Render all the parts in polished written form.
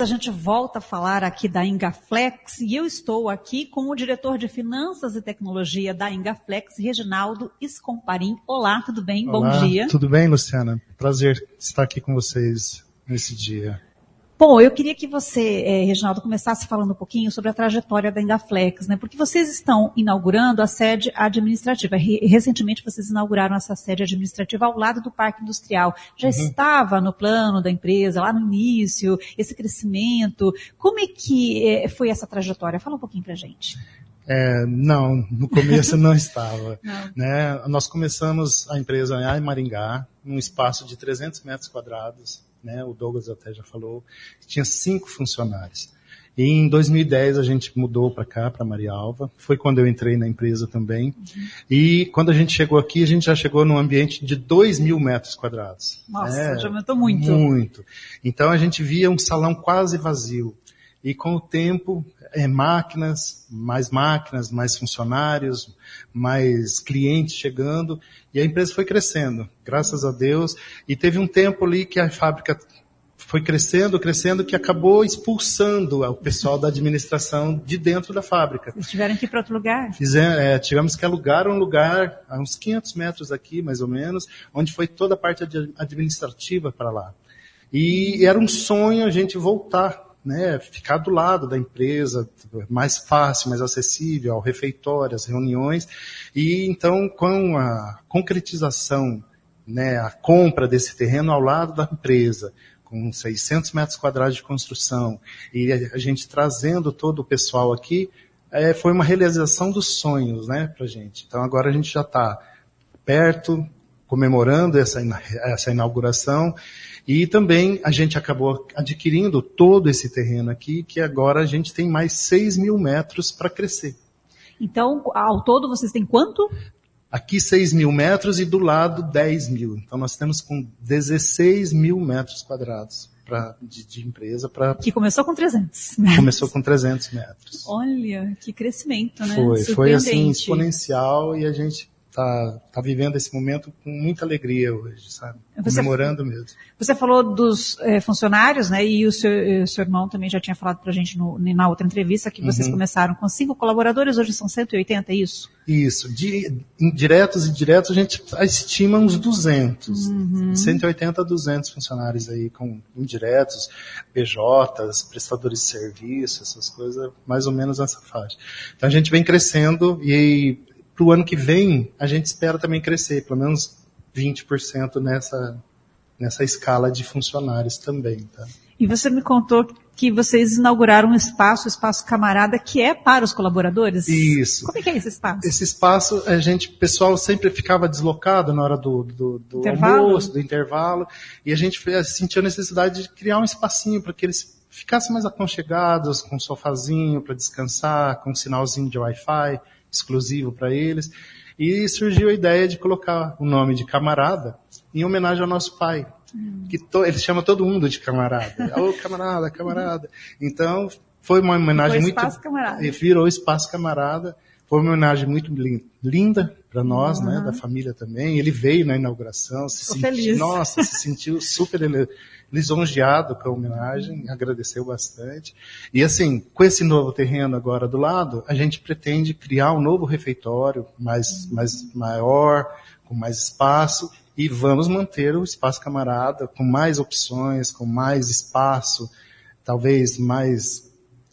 a gente volta a falar aqui da Ingaflex e eu estou aqui com o diretor de Finanças e Tecnologia da Ingaflex, Reginaldo Scomparin. Olá, tudo bem? Olá, bom dia. Tudo bem, Luciana? Prazer estar aqui com vocês nesse dia. Bom, eu queria que você, Reginaldo, começasse falando um pouquinho sobre a trajetória da Ingaflex, né? Porque vocês estão inaugurando a sede administrativa. Recentemente vocês inauguraram essa sede administrativa ao lado do Parque Industrial. Já estava no plano da empresa, lá no início, esse crescimento. Como é que foi essa trajetória? Fala um pouquinho pra gente. Não, no começo não estava. Não. Né? Nós começamos a empresa em Maringá, num espaço de 300 metros quadrados. Né, o Douglas até já falou, tinha 5 funcionários. E em 2010 a gente mudou para cá, para Marialva. Foi quando eu entrei na empresa também. E quando a gente chegou aqui, a gente já chegou num ambiente de 2.000 metros quadrados. Nossa, já aumentou muito. Muito. Então a gente via um salão quase vazio. E com o tempo, máquinas, mais funcionários, mais clientes chegando, e a empresa foi crescendo, graças a Deus. E teve um tempo ali que a fábrica foi crescendo, que acabou expulsando o pessoal da administração de dentro da fábrica. Vocês tiveram que ir para outro lugar? Tivemos que alugar um lugar, a uns 500 metros aqui, mais ou menos, onde foi toda a parte administrativa para lá. E era um sonho a gente voltar, né, ficar do lado da empresa, mais fácil, mais acessível, ao refeitório, às reuniões. E então, com a concretização, né, a compra desse terreno ao lado da empresa, com 600 metros quadrados de construção, e a gente trazendo todo o pessoal aqui, foi uma realização dos sonhos, né, pra gente. Então agora a gente já está perto, comemorando essa inauguração. E também a gente acabou adquirindo todo esse terreno aqui, que agora a gente tem mais 6.000 metros para crescer. Então, ao todo, vocês têm quanto? Aqui 6.000 metros e do lado 10.000. Então nós temos com 16.000 metros quadrados de empresa. Que começou com 300 metros. Começou com 300 metros. Olha, que crescimento, né? Foi assim, exponencial, e a gente tá vivendo esse momento com muita alegria hoje, sabe? Comemorando mesmo. Você falou dos funcionários, né? E o seu irmão também já tinha falado pra gente na outra entrevista que vocês começaram com 5 colaboradores, hoje são 180, é isso? Isso. Indiretos e diretos a gente estima uns 200. 180 a 200 funcionários aí com indiretos, PJs, prestadores de serviço, essas coisas, mais ou menos nessa faixa. Então a gente vem crescendo e para o ano que vem, a gente espera também crescer, pelo menos 20% nessa escala de funcionários também. Tá? E você me contou que vocês inauguraram um espaço, o Espaço Camarada, que é para os colaboradores? Isso. Como é que é esse espaço? Esse espaço, o pessoal sempre ficava deslocado na hora do almoço, do intervalo, e a gente sentiu a necessidade de criar um espacinho para que eles ficassem mais aconchegados, com um sofazinho para descansar, com um sinalzinho de Wi-Fi, exclusivo para eles, e surgiu a ideia de colocar o nome de Camarada em homenagem ao nosso pai, que ele chama todo mundo de Camarada. Ô, camarada, camarada. Então, foi uma homenagem muito... Virou Espaço Camarada. Foi uma homenagem muito linda para nós, né, da família também. Ele veio na inauguração, se sentiu super lisonjeado com a homenagem, agradeceu bastante. E assim, com esse novo terreno agora do lado, a gente pretende criar um novo refeitório mais maior, com mais espaço, e vamos manter o Espaço Camarada com mais opções, com mais espaço, talvez mais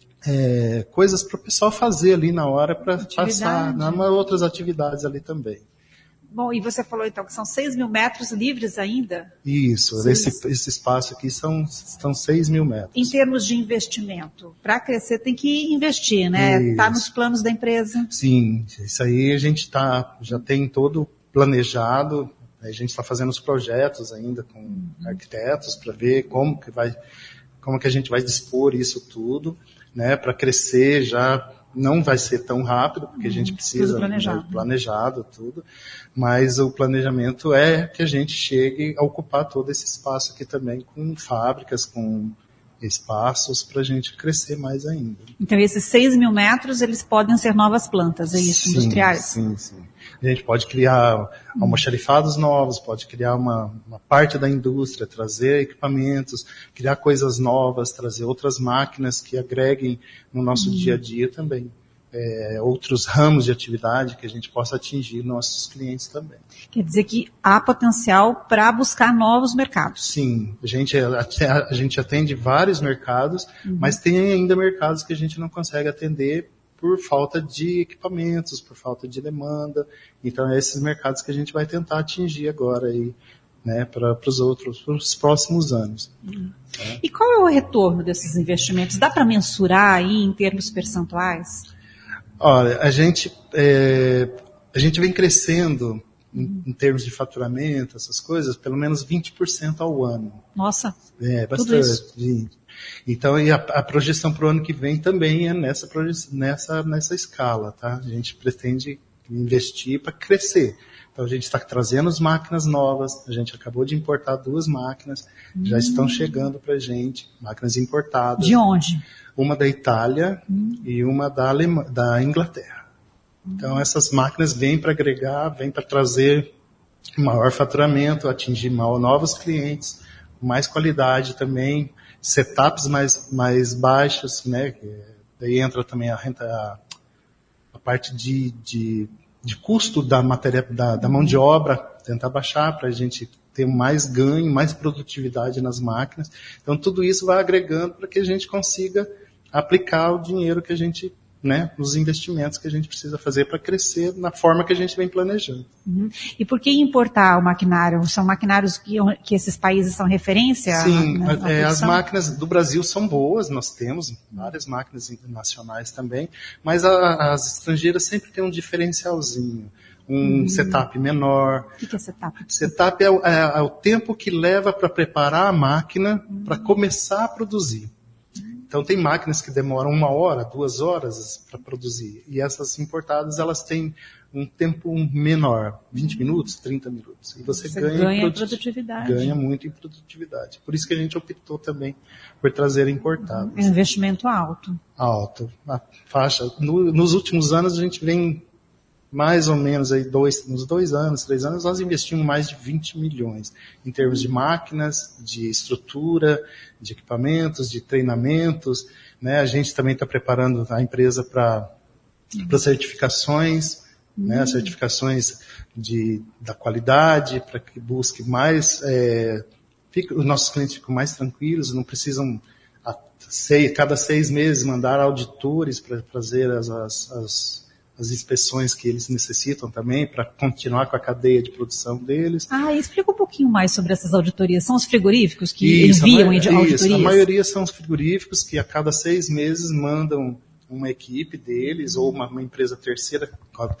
coisas para o pessoal fazer ali na hora, para passar outras atividades ali também. Bom, e você falou então que são 6.000 metros livres ainda? Isso, esse espaço aqui são 6.000 metros. Em termos de investimento, para crescer tem que investir, né? Está nos planos da empresa? Sim, isso aí a gente já tem todo planejado, a gente está fazendo os projetos ainda com arquitetos para ver como que a gente vai dispor isso tudo, né? Para crescer já não vai ser tão rápido, porque a gente precisa planejado tudo, mas o planejamento é que a gente chegue a ocupar todo esse espaço aqui também com fábricas, com espaços para a gente crescer mais ainda. Então, esses 6 mil metros, eles podem ser novas plantas, é isso, industriais? Sim. A gente pode criar almoxarifados novos, pode criar uma parte da indústria, trazer equipamentos, criar coisas novas, trazer outras máquinas que agreguem no nosso dia a dia também. Outros ramos de atividade que a gente possa atingir nossos clientes também. Quer dizer que há potencial para buscar novos mercados. Sim, a gente atende vários mercados, mas tem ainda mercados que a gente não consegue atender por falta de equipamentos, por falta de demanda. Então, é esses mercados que a gente vai tentar atingir agora aí, né, para os próximos anos. E qual é o retorno desses investimentos? Dá para mensurar aí em termos percentuais? Olha, a gente vem crescendo em termos de faturamento, essas coisas, pelo menos 20% ao ano. Nossa, bastante. Tudo isso. 20. Então, e a projeção para o ano que vem também é nessa escala, tá? A gente pretende investir para crescer. Então, a gente está trazendo as máquinas novas, a gente acabou de importar 2 máquinas, já estão chegando para a gente, máquinas importadas. De onde? Uma da Itália e uma da Inglaterra. Então, essas máquinas vêm para agregar, vêm para trazer maior faturamento, atingir novos clientes, mais qualidade também, setups mais baixos, né? Daí entra também a parte de custo da matéria, da mão de obra, tentar baixar para a gente ter mais ganho, mais produtividade nas máquinas. Então, tudo isso vai agregando para que a gente consiga aplicar o dinheiro que a gente, né, os investimentos que a gente precisa fazer para crescer na forma que a gente vem planejando. E por que importar o maquinário? São maquinários que esses países são referência? Sim, as máquinas do Brasil são boas, nós temos várias máquinas internacionais também, mas as estrangeiras sempre têm um diferencialzinho, setup menor. O que é setup? Setup é o tempo que leva para preparar a máquina para começar a produzir. Então, tem máquinas que demoram 1 hora, 2 horas para produzir. E essas importadas, elas têm um tempo menor, 20 minutos, 30 minutos. E você ganha em produtividade. Ganha muito em produtividade. Por isso que a gente optou também por trazer importados. É um investimento alto. Alto. A faixa. Nos últimos anos, a gente vem mais ou menos aí nos 2 anos, 3 anos, nós investimos mais de 20 milhões em termos de máquinas, de estrutura, de equipamentos, de treinamentos, né? A gente também está preparando a empresa para certificações, né? Certificações da qualidade, para que busque mais, os nossos clientes ficam mais tranquilos, não precisam cada 6 meses mandar auditores para fazer as inspeções que eles necessitam também para continuar com a cadeia de produção deles. Explica um pouquinho mais sobre essas auditorias. São os frigoríficos que enviam auditorias? Isso, a maioria são os frigoríficos que a cada 6 meses mandam uma equipe deles ou uma empresa terceira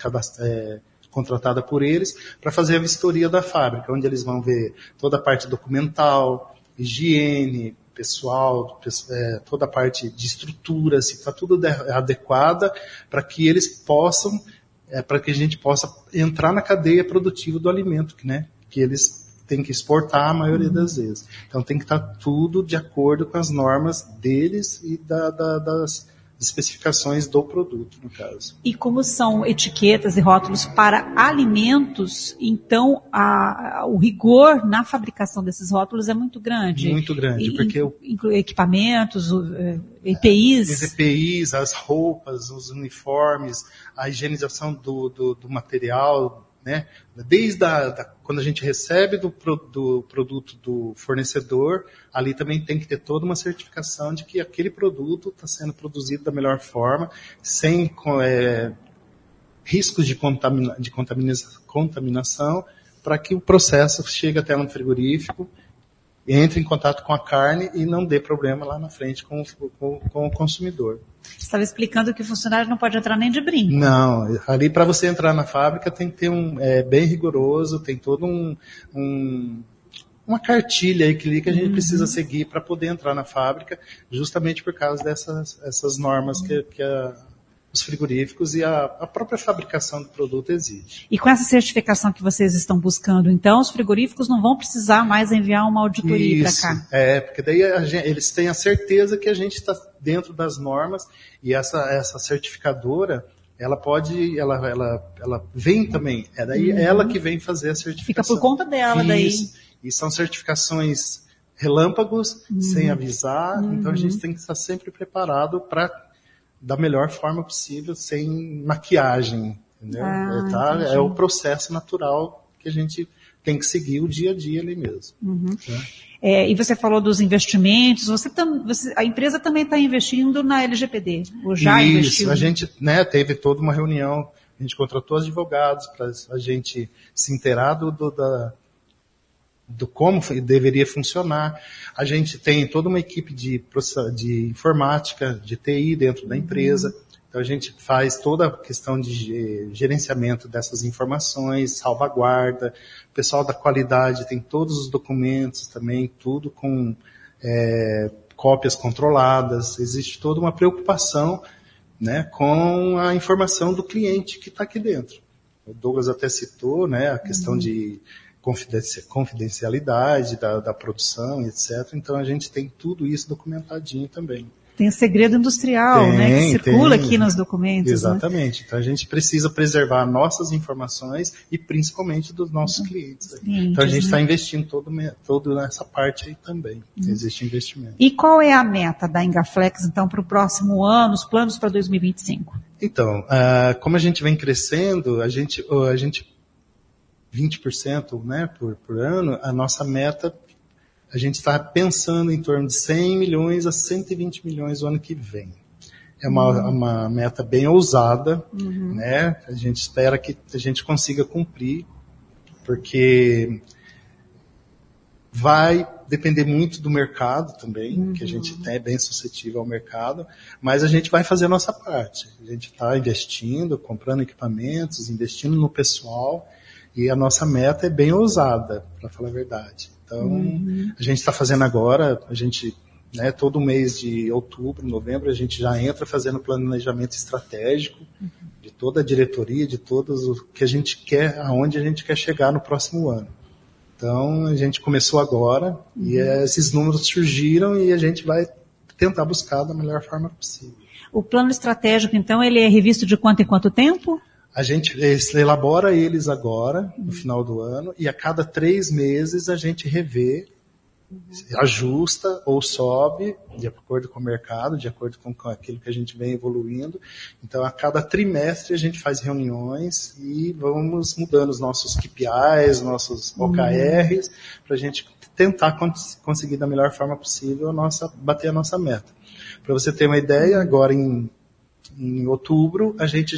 contratada por eles para fazer a vistoria da fábrica, onde eles vão ver toda a parte documental, higiene, pessoal, toda a parte de estrutura, se está tudo adequada para que eles possam, para que a gente possa entrar na cadeia produtiva do alimento, né, que eles têm que exportar a maioria das vezes. Então tem que estar tudo de acordo com as normas deles e das especificações do produto, no caso. E como são etiquetas e rótulos para alimentos, então o rigor na fabricação desses rótulos é muito grande. Muito grande, porque inclui equipamentos, EPIs. Os EPIs, as roupas, os uniformes, a higienização do material, né? Desde quando a gente recebe do produto do fornecedor, ali também tem que ter toda uma certificação de que aquele produto está sendo produzido da melhor forma, sem riscos de contaminação, para que o processo chegue até no frigorífico, entre em contato com a carne e não dê problema lá na frente com o consumidor. Você estava explicando que o funcionário não pode entrar nem de brinco. Não, ali para você entrar na fábrica tem que ter bem rigoroso, tem todo uma cartilha aí que a gente precisa seguir para poder entrar na fábrica, justamente por causa dessas normas que os frigoríficos e a própria fabricação do produto exige. E com essa certificação que vocês estão buscando, então, os frigoríficos não vão precisar mais enviar uma auditoria para cá? Porque daí eles têm a certeza que a gente está dentro das normas e essa certificadora, ela vem também, daí ela que vem fazer a certificação. Fica por conta dela daí. E são certificações relâmpagos, sem avisar, então a gente tem que estar sempre preparado para da melhor forma possível, sem maquiagem, entendeu? É o processo natural que a gente tem que seguir o dia a dia ali mesmo. E você falou dos investimentos, a empresa também está investindo na LGPD, ou já investiu? Isso, a gente teve toda uma reunião, a gente contratou advogados para a gente se inteirar do como deveria funcionar. A gente tem toda uma equipe de informática, de TI dentro da empresa. Então a gente faz toda a questão de gerenciamento dessas informações, salvaguarda. O pessoal da qualidade tem todos os documentos também, tudo com cópias controladas. Existe toda uma preocupação, com a informação do cliente que está aqui dentro. O Douglas até citou, a questão de confidencialidade da produção, etc. Então a gente tem tudo isso documentadinho também. Tem segredo industrial, que circula aqui nos documentos. Exatamente. Então a gente precisa preservar nossas informações e principalmente dos nossos clientes. Então a gente está investindo todo nessa parte aí também. Existe investimento. E qual é a meta da Engaflex, então, para o próximo ano, os planos para 2025? Então, como a gente vem crescendo, a gente 20% por ano, a nossa meta, a gente está pensando em torno de 100 milhões a 120 milhões o ano que vem. É uma meta bem ousada, A gente espera que a gente consiga cumprir, porque vai depender muito do mercado também, que a gente é bem suscetível ao mercado, mas a gente vai fazer a nossa parte. A gente está investindo, comprando equipamentos, investindo no pessoal, e a nossa meta é bem ousada, para falar a verdade. Então, a gente está fazendo agora, a gente, todo mês de outubro, novembro, a gente já entra fazendo planejamento estratégico de toda a diretoria, de todos o que a gente quer, aonde a gente quer chegar no próximo ano. Então, a gente começou agora, e esses números surgiram e a gente vai tentar buscar da melhor forma possível. O plano estratégico, então, ele é revisto de quanto em quanto tempo? A gente elabora eles agora, no final do ano, e a cada 3 meses a gente revê, ajusta ou sobe, de acordo com o mercado, de acordo com aquilo que a gente vem evoluindo. Então, a cada trimestre a gente faz reuniões e vamos mudando os nossos KPIs, nossos OKRs, para a gente tentar conseguir da melhor forma possível bater a nossa meta. Para você ter uma ideia, agora em outubro,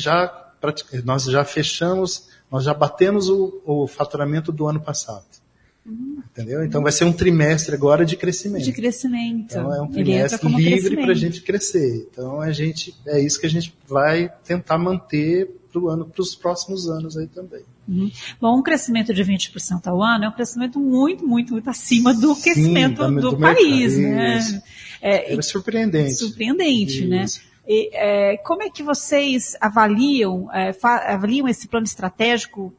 nós já fechamos, nós já batemos o faturamento do ano passado. Entendeu? Então vai ser um trimestre agora de crescimento. De crescimento. Então é um trimestre livre para a gente crescer. Então é isso que a gente vai tentar manter para os próximos anos aí também. Bom, um crescimento de 20% ao ano é um crescimento muito, muito, muito acima do crescimento do país. É surpreendente. Surpreendente, isso. Como é que vocês avaliam esse plano estratégico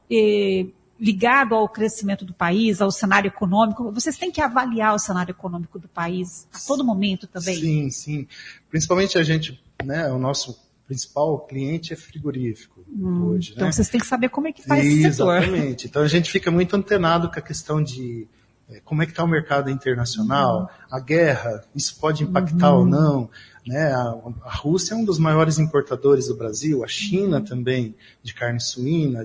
ligado ao crescimento do país, ao cenário econômico? Vocês têm que avaliar o cenário econômico do país a todo momento também? Sim. Principalmente a gente, o nosso principal cliente é frigorífico hoje. Então vocês têm que saber como é que está esse setor. Exatamente. Então a gente fica muito antenado com a questão de como é que está o mercado internacional, a guerra, isso pode impactar ou não. A Rússia é um dos maiores importadores do Brasil, a China também, de carne suína,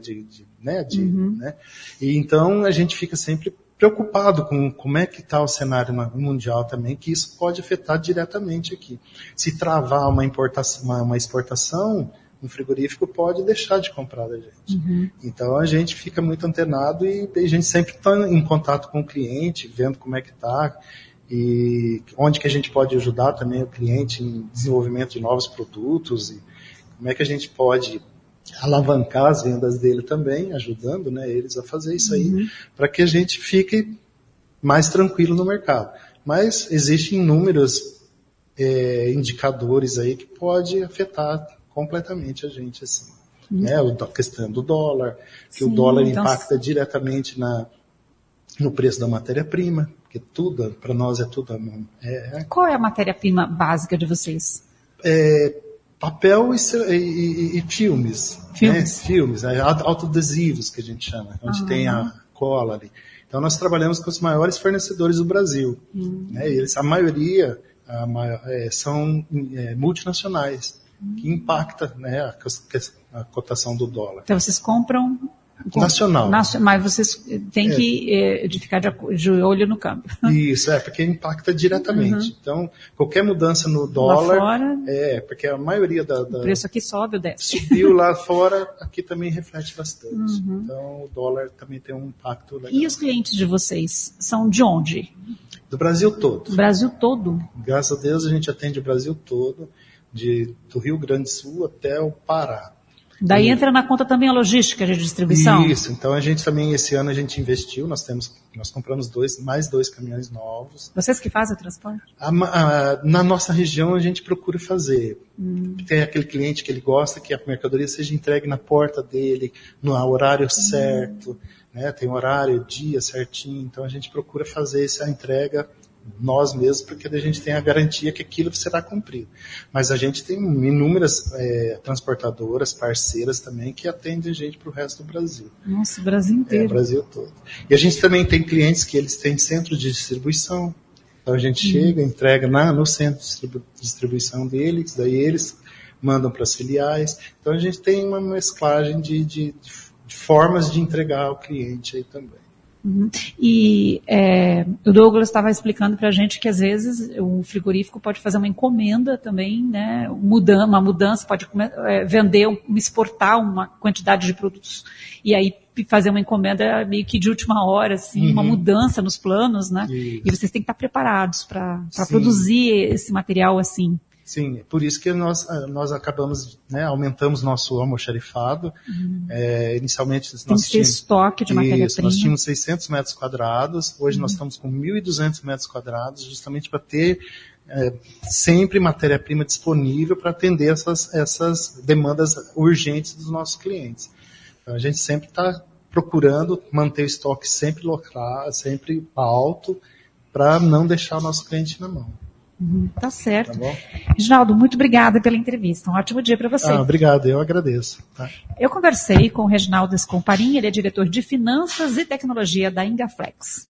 E então a gente fica sempre preocupado com como é que está o cenário mundial também, que isso pode afetar diretamente aqui. Se travar uma exportação, um frigorífico pode deixar de comprar da gente. Então a gente fica muito antenado e a gente sempre está em contato com o cliente, vendo como é que está e onde que a gente pode ajudar também o cliente em desenvolvimento de novos produtos e como é que a gente pode alavancar as vendas dele também, ajudando eles a fazer isso aí, para que a gente fique mais tranquilo no mercado. Mas existem inúmeros indicadores aí que pode afetar completamente a gente, assim. A questão do dólar, que o dólar impacta diretamente no preço da matéria-prima, porque tudo, para nós é tudo... Qual é a matéria-prima básica de vocês? Papel e filmes. Né? Filmes, autoadesivos que a gente chama, onde tem a cola ali. Então nós trabalhamos com os maiores fornecedores do Brasil. Né? E a maioria são multinacionais, que impacta, né, a cotação do dólar. Então vocês compram... Nacional. Mas vocês têm que ficar de olho no câmbio. Isso, porque impacta diretamente. Então, qualquer mudança no dólar... Lá fora, porque a maioria o preço aqui sobe ou desce. Subiu lá fora, aqui também reflete bastante. Então, o dólar também tem um impacto legal. E os clientes de vocês são de onde? Do Brasil todo. Do Brasil todo? Graças a Deus, a gente atende o Brasil todo, do Rio Grande do Sul até o Pará. Daí entra na conta também a logística de distribuição? Isso, então a gente também, esse ano a gente investiu, nós compramos mais 2 caminhões novos. Vocês que fazem o transporte? Na nossa região a gente procura fazer. Tem aquele cliente que ele gosta que a mercadoria seja entregue na porta dele, no horário certo, né? Tem horário, dia certinho, então a gente procura fazer essa entrega nós mesmos, porque a gente tem a garantia que aquilo será cumprido. Mas a gente tem inúmeras transportadoras, parceiras também, que atendem a gente para o resto do Brasil. Nossa, o Brasil inteiro. O Brasil todo. E a gente também tem clientes que eles têm centro de distribuição. Então a gente chega, entrega no centro de distribuição deles, daí eles mandam para as filiais. Então a gente tem uma mesclagem de formas de entregar ao cliente aí também. E o Douglas estava explicando para a gente que às vezes o frigorífico pode fazer uma encomenda também, né? Uma mudança, pode exportar uma quantidade de produtos e aí fazer uma encomenda meio que de última hora, assim, uma mudança nos planos, né? Isso. E vocês têm que estar preparados para produzir esse material assim. Sim, por isso que nós acabamos, né, aumentamos nosso almoxarifado. Inicialmente nós tínhamos estoque de matéria-prima. Nós tínhamos 600 metros quadrados, hoje nós estamos com 1.200 metros quadrados, justamente para ter sempre matéria-prima disponível para atender essas demandas urgentes dos nossos clientes. Então a gente sempre está procurando manter o estoque sempre local, sempre alto, para não deixar o nosso cliente na mão. Tá certo. Tá, Reginaldo, muito obrigada pela entrevista. Um ótimo dia para você. Obrigado, eu agradeço. Tá? Eu conversei com o Reginaldo Scomparin, ele é diretor de Finanças e Tecnologia da Ingaflex.